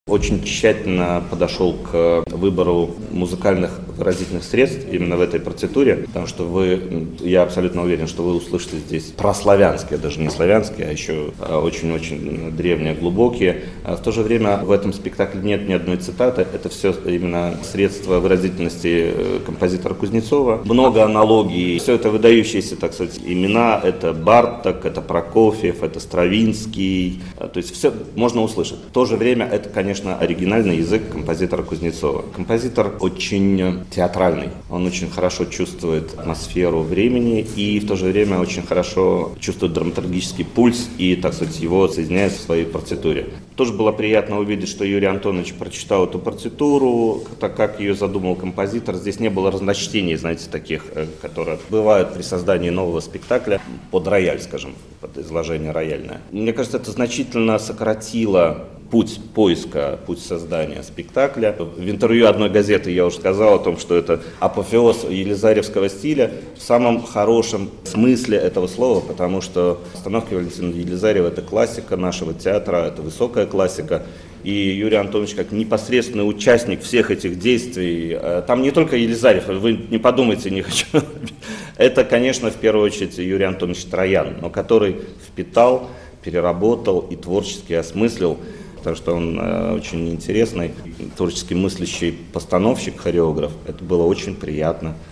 очень тщательно подошел к выбору музыкальных выразительных средств именно в этой партитуре, потому что я абсолютно уверен, что вы услышите здесь прославянские, даже не славянские, а еще очень-очень древние, глубокие. А в то же время в этом спектакле нет ни одной цитаты, это все именно средства выразительности композитора Кузнецова. Много аналогий, все это выдающиеся, так сказать, имена, это Барток, это Прокофьев, это Стравинский, то есть все можно услышать. В то же время это, конечно, оригинальный язык композитора Кузнецова. Композитор очень театральный, он очень хорошо чувствует атмосферу времени и в то же время очень хорошо чувствует драматургический пульс и, так сказать, его соединяет в своей партитуре. Тоже было приятно увидеть, что Юрий Антонович прочитал эту партитуру, так как ее задумал композитор. Здесь не было разночтений, знаете, таких, которые бывают при создании нового спектакля под рояль, скажем, под изложение рояльное. Мне кажется, это значительно сократило путь поиска, путь создания спектакля. В интервью одной газеты я уже сказал о том, что это апофеоз елизаревского стиля в самом хорошем смысле этого слова, потому что постановки Валентина Елизарева – это классика нашего театра, это высокая классика. И Юрий Антонович, как непосредственный участник всех этих действий, там не только Елизарев, вы не подумайте, не хочу. Это, конечно, в первую очередь Юрий Антонович Троян, но который впитал, переработал и творчески осмыслил, потому что он очень интересный, творчески мыслящий постановщик, хореограф. Это было очень приятно.